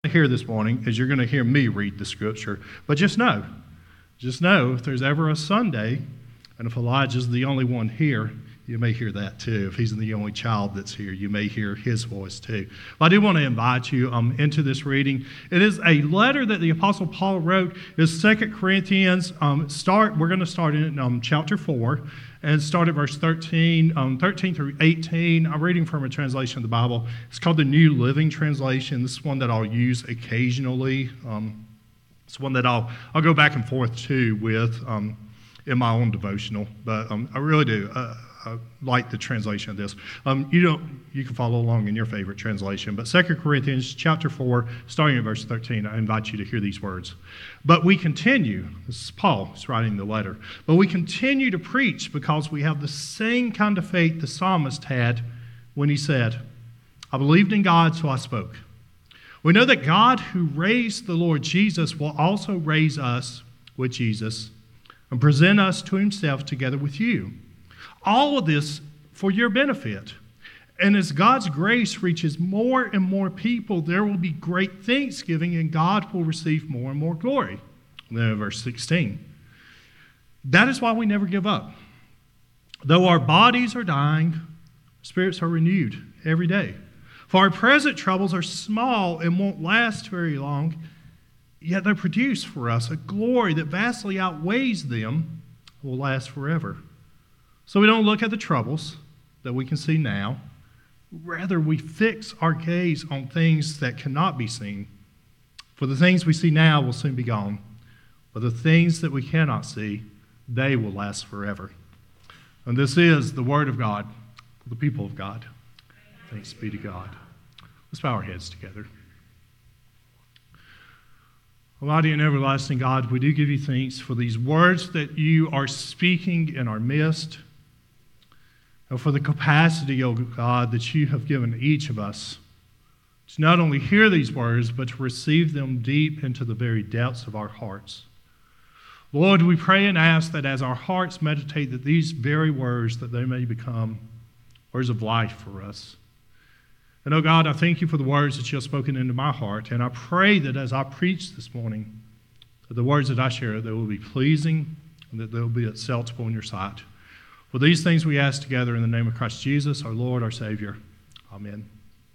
Here this morning is you're going to hear me read the scripture, but just know if there's ever a Sunday, and if Elijah's the only one here, you may hear that too. If he's the only child that's here, you may hear his voice too. But I do want to invite you into this reading. It is a letter that the Apostle Paul wrote. It's 2 Corinthians. We're going to start in chapter 4 and start at verse 13 through 18. I'm reading from a translation of the Bible. It's called the New Living Translation. This is one that I'll use occasionally. It's one that I'll go back and forth to with in my own devotional. But I really do. I like the translation of this. You can follow along in your favorite translation. But 2 Corinthians chapter 4, starting at verse 13, I invite you to hear these words. But we continue, this is Paul, he's writing the letter, but we continue to preach because we have the same kind of faith the psalmist had when he said, I believed in God, so I spoke. We know that God who raised the Lord Jesus will also raise us with Jesus and present us to himself together with you. All of this for your benefit. And as God's grace reaches more and more people, there will be great thanksgiving and God will receive more and more glory. And then in verse 16. That is why we never give up. Though our bodies are dying, spirits are renewed every day. For our present troubles are small and won't last very long, yet they produce for us a glory that vastly outweighs them and will last forever. So we don't look at the troubles that we can see now. Rather, we fix our gaze on things that cannot be seen. For the things we see now will soon be gone. But the things that we cannot see, they will last forever. And this is the word of God for the people of God. Thanks be to God. Let's bow our heads together. Almighty and everlasting God, we do give you thanks for these words that you are speaking in our midst. And for the capacity, O God, that you have given each of us to not only hear these words, but to receive them deep into the very depths of our hearts. Lord, we pray and ask that as our hearts meditate that these very words, that they may become words of life for us. And, oh God, I thank you for the words that you have spoken into my heart. And I pray that as I preach this morning, that the words that I share, they will be pleasing and that they will be acceptable in your sight. For these things we ask together in the name of Christ Jesus, our Lord, our Savior. Amen.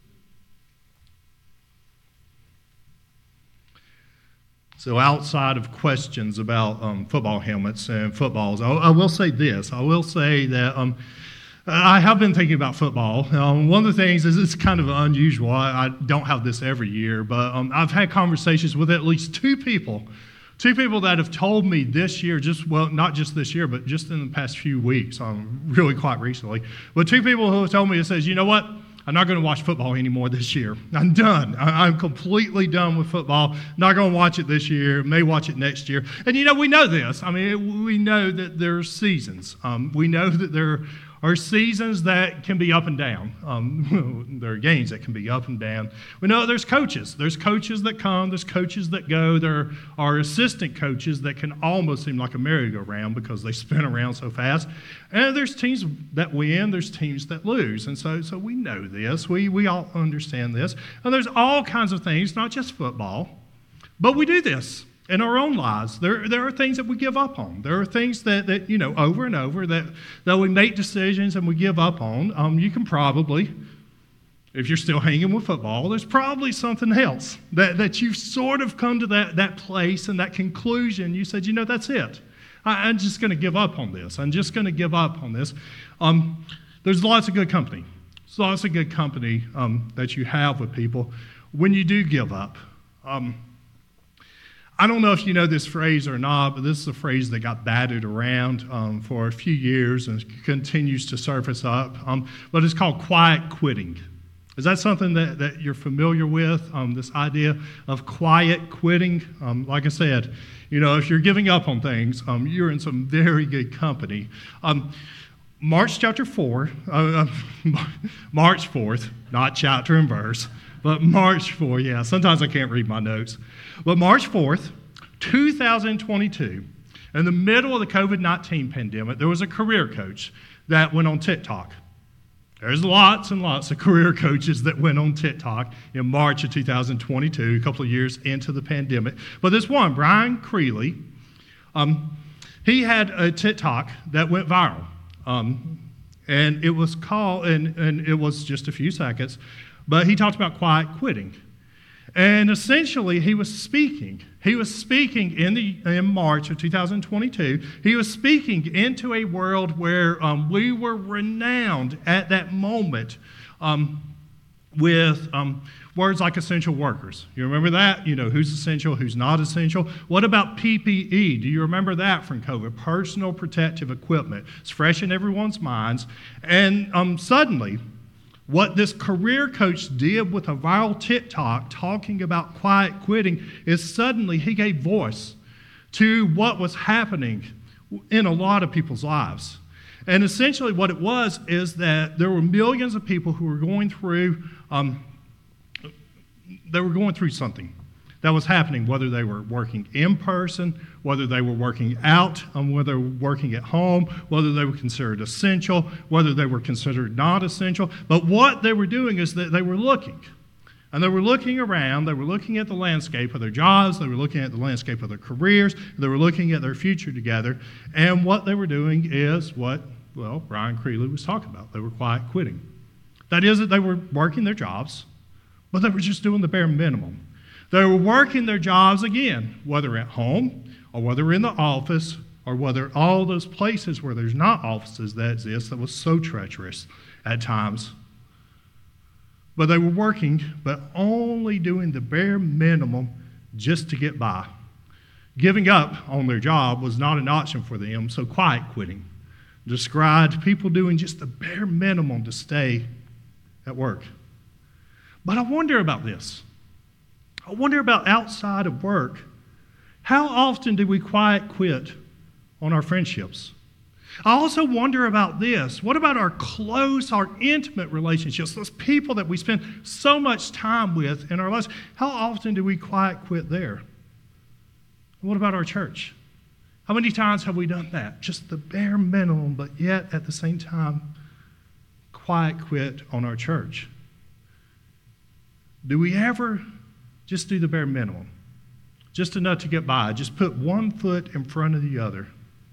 So outside of questions about football helmets and footballs, I will say this. I will say that I have been thinking about football. One of the things is it's kind of unusual. I don't have this every year, but I've had conversations with at least two people that have told me this year, not just this year, but just in the past few weeks, really quite recently, but two people who have told me, it says, you know what, I'm not going to watch football anymore this year. I'm done. I'm completely done with football. Not going to watch it this year. May watch it next year. And, we know this. We know that there are seasons. We know that there are seasons that can be up and down. There are games that can be up and down. We know there's coaches. There's coaches that come. There's coaches that go. There are assistant coaches that can almost seem like a merry-go-round because they spin around so fast. And there's teams that win. There's teams that lose. And so we know this. We all understand this. And there's all kinds of things, not just football. But we do this in our own lives. There are things that we give up on. There are things that over and over that we make decisions and we give up on. You can probably, if you're still hanging with football, there's probably something else that you've sort of come to that place and that conclusion. You said, that's it. I'm just going to give up on this. I'm just going to give up on this. There's lots of good company. There's lots of good company that you have with people when you do give up. I don't know if you know this phrase or not, but this is a phrase that got batted around for a few years and continues to surface up. But it's called quiet quitting. Is that something that you're familiar with, this idea of quiet quitting? Like I said, if you're giving up on things, you're in some very good company. March chapter 4, March 4th, not chapter and verse, but March 4, yeah, sometimes I can't read my notes. But March 4th, 2022, in the middle of the COVID-19 pandemic, there was a career coach that went on TikTok. There's lots and lots of career coaches that went on TikTok in March of 2022, a couple of years into the pandemic. But this one, Brian Creeley, he had a TikTok that went viral. And it was called, and it was just a few seconds, but he talked about quiet quitting. And essentially, he was speaking. He was speaking in March of 2022. He was speaking into a world where we were renowned at that moment with words like essential workers. You remember that? You know, who's essential, who's not essential. What about PPE? Do you remember that from COVID? Personal protective equipment. It's fresh in everyone's minds. And suddenly, what this career coach did with a viral TikTok talking about quiet quitting is suddenly he gave voice to what was happening in a lot of people's lives. And essentially what it was is that there were millions of people who were going through something that was happening, whether they were working in person, whether they were working out, whether they were working at home, whether they were considered essential, whether they were considered not essential. But what they were doing is that they were looking. And they were looking around, they were looking at the landscape of their jobs, they were looking at the landscape of their careers, they were looking at their future together. And what they were doing is what, Brian Creeley was talking about. They were quiet quitting. That is that they were working their jobs, but they were just doing the bare minimum. They were working their jobs again, whether at home or whether in the office or whether all those places where there's not offices that exist that was so treacherous at times. But they were working, but only doing the bare minimum just to get by. Giving up on their job was not an option for them, so quiet quitting described people doing just the bare minimum to stay at work. But I wonder about this. I wonder about outside of work. How often do we quiet quit on our friendships? I also wonder about this. What about our close, our intimate relationships, those people that we spend so much time with in our lives? How often do we quiet quit there? What about our church? How many times have we done that? Just the bare minimum, but yet at the same time, quiet quit on our church. Do we ever just do the bare minimum? Just enough to get by. Just put one foot in front of the other.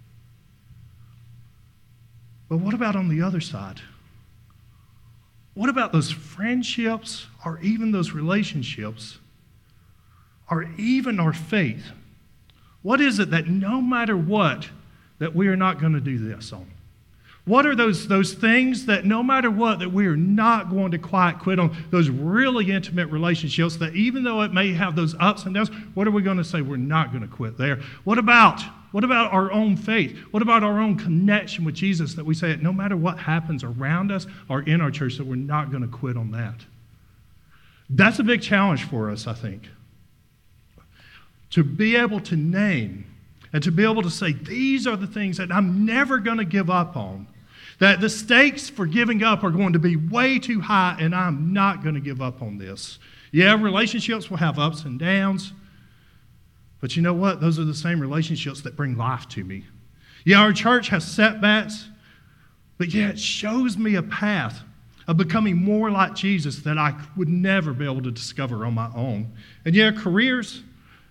But what about on the other side? What about those friendships or even those relationships or even our faith? What is it that no matter what, that we are not going to do this on? What are those things that no matter what, that we are not going to quiet quit on? Those really intimate relationships that even though it may have those ups and downs, what are we going to say? We're not going to quit there. What about our own faith? What about our own connection with Jesus that we say that no matter what happens around us or in our church, that we're not going to quit on that? That's a big challenge for us, I think. To be able to name and to be able to say, these are the things that I'm never going to give up on. That the stakes for giving up are going to be way too high, and I'm not going to give up on this. Yeah, relationships will have ups and downs, but you know what? Those are the same relationships that bring life to me. Yeah, our church has setbacks, but yeah, it shows me a path of becoming more like Jesus that I would never be able to discover on my own. And yeah, careers,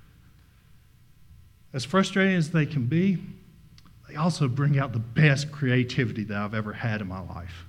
as frustrating as they can be, they also bring out the best creativity that I've ever had in my life.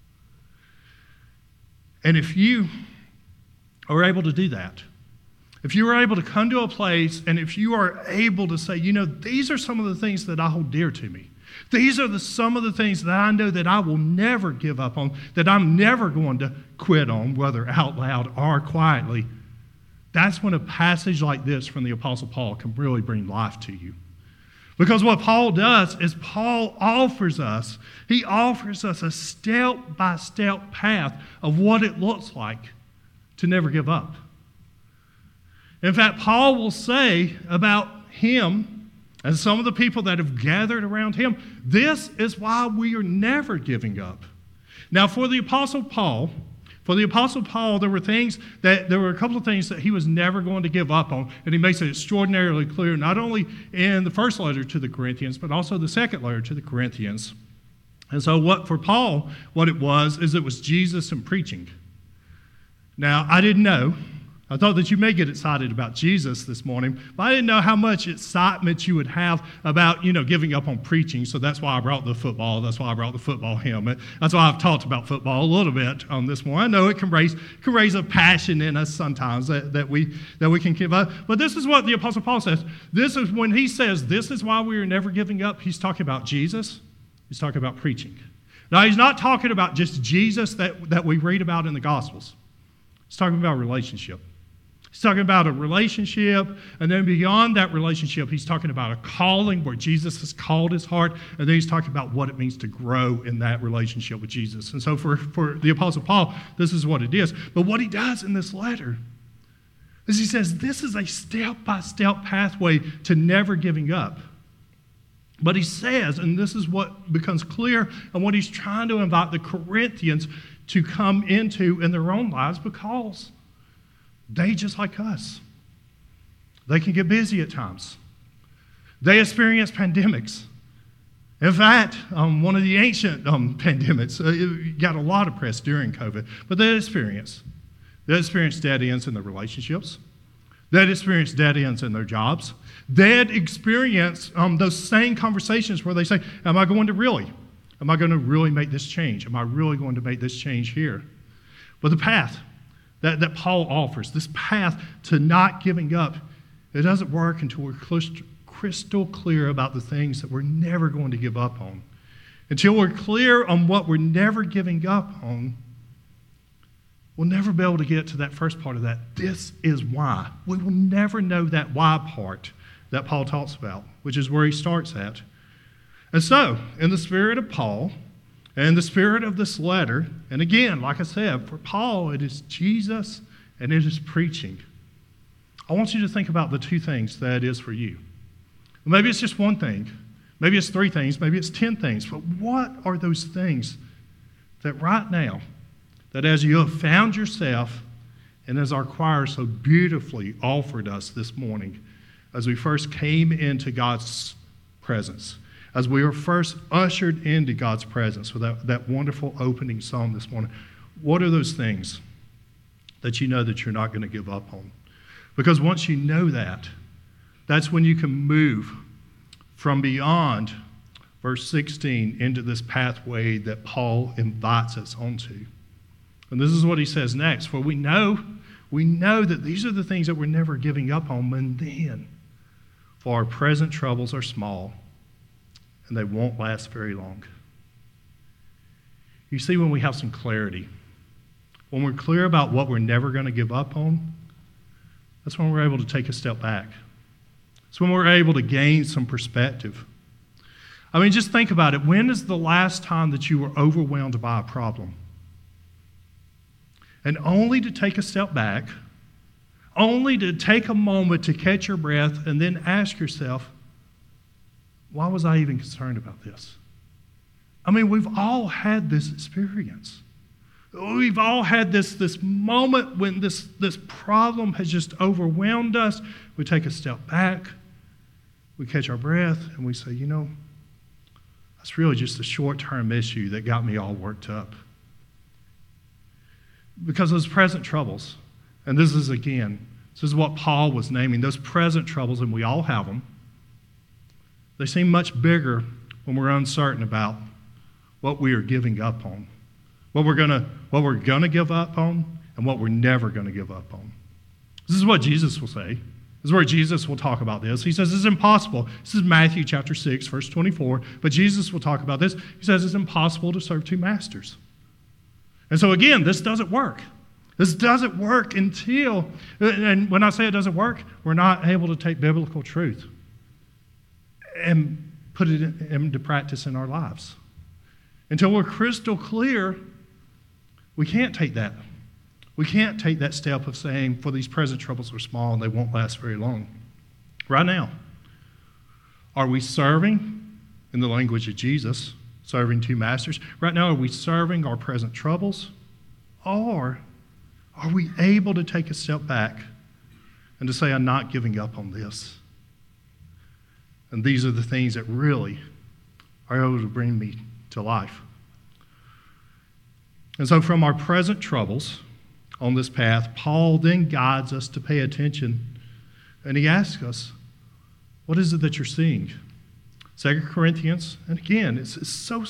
And if you are able to do that, if you are able to come to a place and if you are able to say, these are some of the things that I hold dear to me. These are some of the things that I know that I will never give up on, that I'm never going to quit on, whether out loud or quietly. That's when a passage like this from the Apostle Paul can really bring life to you. Because what Paul does is Paul offers us a step-by-step path of what it looks like to never give up. In fact, Paul will say about him and some of the people that have gathered around him, this is why we are never giving up. Now, for the Apostle Paul, there were a couple of things that he was never going to give up on, and he makes it extraordinarily clear, not only in the first letter to the Corinthians, but also the second letter to the Corinthians. And so for Paul, what it was Jesus and preaching. Now, I didn't know. I thought that you may get excited about Jesus this morning, but I didn't know how much excitement you would have about, giving up on preaching. So that's why I brought the football. That's why I brought the football helmet. That's why I've talked about football a little bit on this morning. I know it can raise a passion in us sometimes that we can give up. But this is what the Apostle Paul says. This is when he says, this is why we are never giving up. He's talking about Jesus. He's talking about preaching. Now, he's not talking about just Jesus that we read about in the Gospels. He's talking about relationship. He's talking about a relationship, and then beyond that relationship, he's talking about a calling where Jesus has called his heart, and then he's talking about what it means to grow in that relationship with Jesus. And so for the Apostle Paul, this is what it is. But what he does in this letter is he says this is a step-by-step pathway to never giving up. But he says, and this is what becomes clear, and what he's trying to invite the Corinthians to come into in their own lives, because they, just like us, they can get busy at times. They experience pandemics. In fact, one of the ancient pandemics got a lot of press during COVID, but they experienced dead ends in their relationships. They experienced dead ends in their jobs. They had experienced those same conversations where they say, am I going to really make this change? Am I really going to make this change here? But the path that Paul offers, this path to not giving up, it doesn't work until we're crystal clear about the things that we're never going to give up on. Until we're clear on what we're never giving up on, we'll never be able to get to that first part of that. This is why. We will never know that why part that Paul talks about, which is where he starts at. And so, in the spirit of Paul, and the spirit of this letter, and again, like I said, for Paul, it is Jesus and it is preaching. I want you to think about the two things that it is for you. Maybe it's just one thing. Maybe it's 3 things. Maybe it's 10 things. But what are those things that right now, that as you have found yourself, and as our choir so beautifully offered us this morning, as we first came into God's presence, as we were first ushered into God's presence with that wonderful opening song this morning, what are those things that you know that you're not going to give up on? Because once you know that, that's when you can move from beyond verse 16 into this pathway that Paul invites us onto. And this is what he says next. For we know that these are the things that we're never giving up on, and then, for our present troubles are small, and they won't last very long. You see, when we have some clarity, when we're clear about what we're never going to give up on, that's when we're able to take a step back. It's when we're able to gain some perspective. I mean, just think about it. When is the last time that you were overwhelmed by a problem? And only to take a step back, only to take a moment to catch your breath and then ask yourself, why was I even concerned about this? I mean, we've all had this experience. We've all had this moment when this problem has just overwhelmed us. We take a step back, we catch our breath, and we say, that's really just a short-term issue that got me all worked up. Because those present troubles, and this is what Paul was naming, those present troubles, and we all have them, they seem much bigger when we're uncertain about what we are giving up on, what we're gonna give up on, and what we're never gonna give up on. This is what Jesus will say. This is where Jesus will talk about this. He says it's impossible. This is Matthew chapter 6, verse 24. But Jesus will talk about this. He says it's impossible to serve 2 masters. And so again, this doesn't work. This doesn't work until, and when I say it doesn't work, we're not able to take biblical truth and put it into practice in our lives. Until we're crystal clear, we can't take that. We can't take that step of saying, for these present troubles are small and they won't last very long. Right now, are we serving, in the language of Jesus, serving 2 masters? Right now, are we serving our present troubles? Or are we able to take a step back and to say, I'm not giving up on this? And these are the things that really are able to bring me to life. And so from our present troubles on this path, Paul then guides us to pay attention, and he asks us, what is it that you're seeing? 2 Corinthians, and again, it's so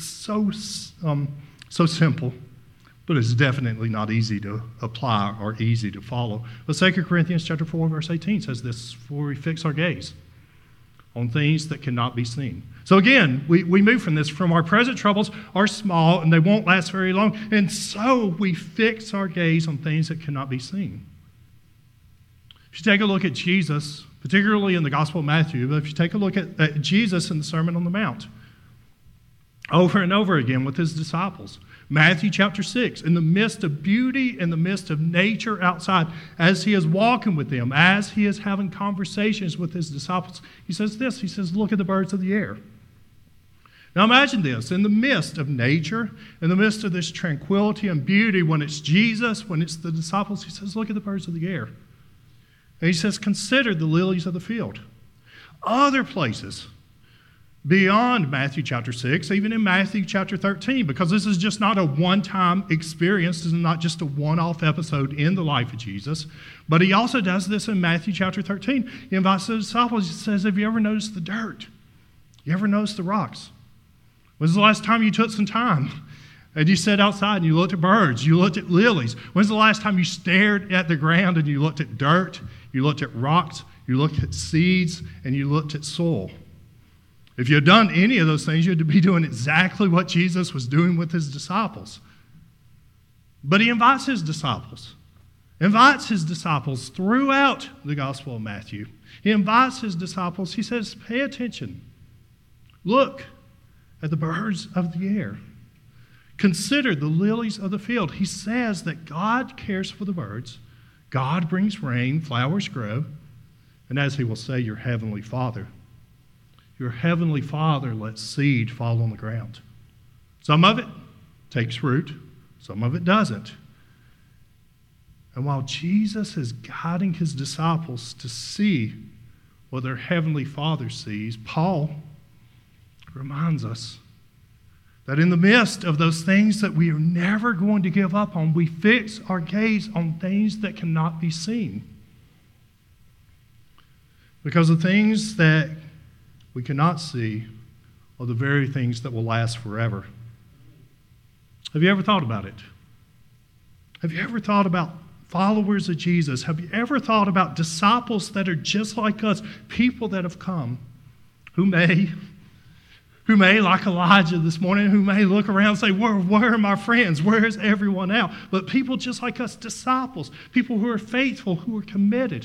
simple, but it's definitely not easy to apply or easy to follow. But 2 Corinthians chapter 4, verse 18 says this, for we fix our gaze on things that cannot be seen. So again, we move from our present troubles are small and they won't last very long, and so we fix our gaze on things that cannot be seen. If you take a look at Jesus, particularly in the Gospel of Matthew, but if you take a look at Jesus in the Sermon on the Mount, over and over again with his disciples. Matthew chapter 6, in the midst of beauty, in the midst of nature outside, as he is walking with them, as he is having conversations with his disciples, he says this, he says, look at the birds of the air. Now imagine this, in the midst of nature, in the midst of this tranquility and beauty, when it's Jesus, when it's the disciples, he says, look at the birds of the air. And he says, consider the lilies of the field. Other places beyond Matthew chapter 6, even in Matthew chapter 13, because this is just not a one-time experience. This is not just a one-off episode in the life of Jesus. But he also does this in Matthew chapter 13. He invites the disciples. He says, have you ever noticed the dirt? You ever noticed the rocks? When's the last time you took some time and you sat outside and you looked at birds, you looked at lilies? When's the last time you stared at the ground and you looked at dirt, you looked at rocks, you looked at seeds, and you looked at soil? If you had done any of those things, you'd be doing exactly what Jesus was doing with his disciples. But he invites his disciples throughout the Gospel of Matthew. He invites his disciples, he says, pay attention. Look at the birds of the air. Consider the lilies of the field. He says that God cares for the birds. God brings rain, flowers grow, and as he will say, your heavenly Father lets seed fall on the ground. Some of it takes root, some of it doesn't. And while Jesus is guiding his disciples to see what their heavenly Father sees, Paul reminds us that in the midst of those things that we are never going to give up on, we fix our gaze on things that cannot be seen. Because the things that we cannot see are the very things that will last forever. Have you ever thought about it? Have you ever thought about followers of Jesus? Have you ever thought about disciples that are just like us, people that have come, who may, like Elijah this morning, who may look around and say, where are my friends? Where is everyone now? But people just like us, disciples, people who are faithful, who are committed.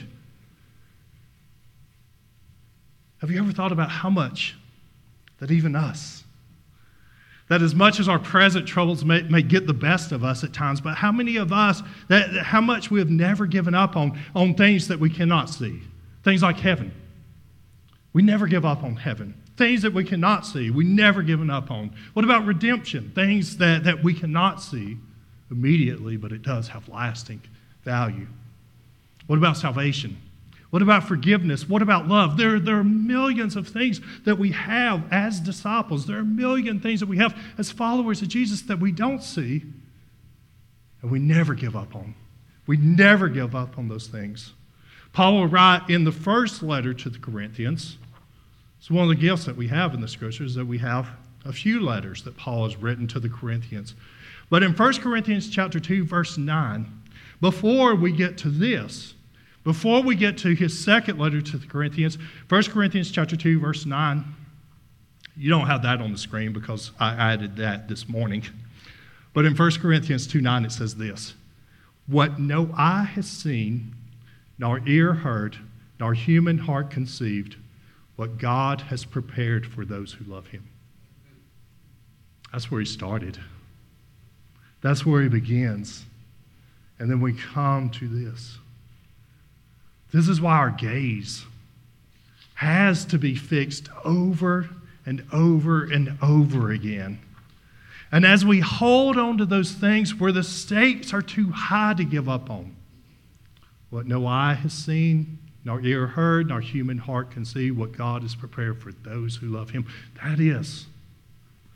Have you ever thought about how much that even us, that as much as our present troubles may get the best of us at times, but how many of us, how much we have never given up on things that we cannot see, things like heaven. We never give up on heaven. Things that we cannot see, we never given up on. What about redemption? Things that we cannot see immediately, but it does have lasting value. What about salvation? What about forgiveness? What about love? There are millions of things that we have as disciples. There are a million things that we have as followers of Jesus that we don't see, and we never give up on. We never give up on those things. Paul will write in the first letter to the Corinthians. It's one of the gifts that we have in the Scriptures, that we have a few letters that Paul has written to the Corinthians. But in 1 Corinthians chapter 2, verse 9, before we get to this, before we get to his second letter to the Corinthians, 1 Corinthians chapter 2, verse 9, you don't have that on the screen because I added that this morning. But in 1 Corinthians 2:9 it says this, what no eye has seen, nor ear heard, nor human heart conceived, what God has prepared for those who love him. That's where he started. That's where he begins. And then we come to this. This is why our gaze has to be fixed over and over and over again. And as we hold on to those things where the stakes are too high to give up on, what no eye has seen, nor ear heard, nor human heart can see, what God has prepared for those who love him.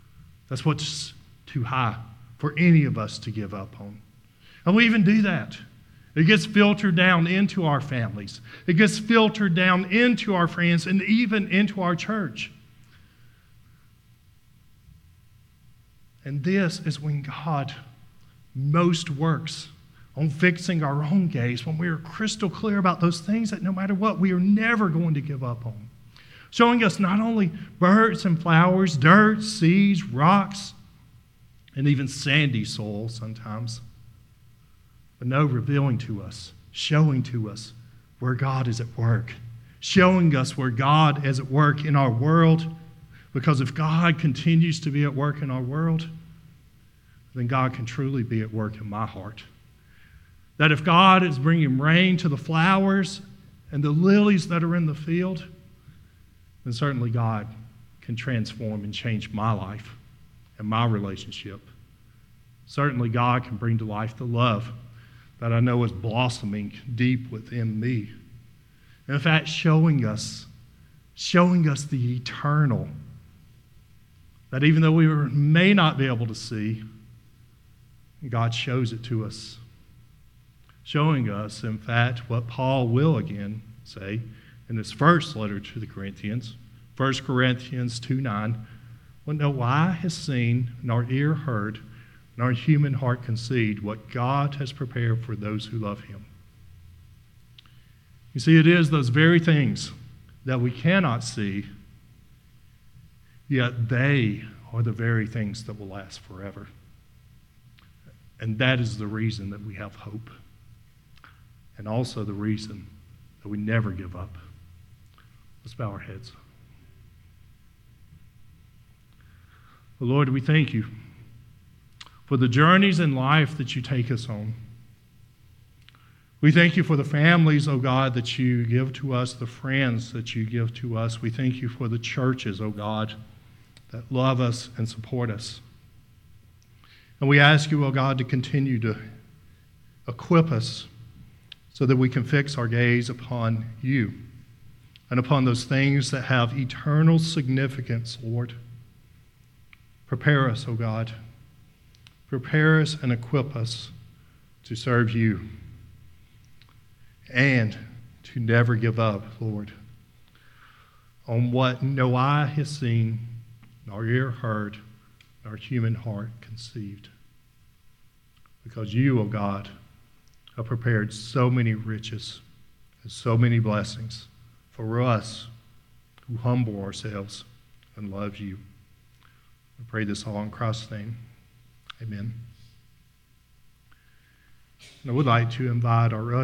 That's what's too high for any of us to give up on. And we even do that. It gets filtered down into our families. It gets filtered down into our friends and even into our church. And this is when God most works on fixing our own gaze, when we are crystal clear about those things that no matter what, we are never going to give up on. Showing us not only birds and flowers, dirt, seas, rocks, and even sandy soil sometimes, but no, revealing to us, showing to us where God is at work, showing us where God is at work in our world. Because if God continues to be at work in our world, then God can truly be at work in my heart. That if God is bringing rain to the flowers and the lilies that are in the field, then certainly God can transform and change my life and my relationship. Certainly God can bring to life the love that I know is blossoming deep within me. And in fact, showing us the eternal, that even though we may not be able to see, God shows it to us. Showing us, in fact, what Paul will again say in his first letter to the Corinthians, 1 Corinthians 2:9, "What no eye has seen, nor ear heard, nor human heart conceived, what God has prepared for those who love him." You see, it is those very things that we cannot see, yet they are the very things that will last forever. And that is the reason that we have hope. And also the reason that we never give up. Let's bow our heads. Well, Lord, we thank you for the journeys in life that you take us on. We thank you for the families, oh God, that you give to us, the friends that you give to us. We thank you for the churches, oh God, that love us and support us. And we ask you, oh God, to continue to equip us so that we can fix our gaze upon you and upon those things that have eternal significance, Lord. Prepare us, oh God. Prepare us and equip us to serve you and to never give up, Lord, on what no eye has seen, nor ear heard, nor human heart conceived. Because you, O God, have prepared so many riches and so many blessings for us who humble ourselves and love you. We pray this all in Christ's name. Amen. And I would like to invite our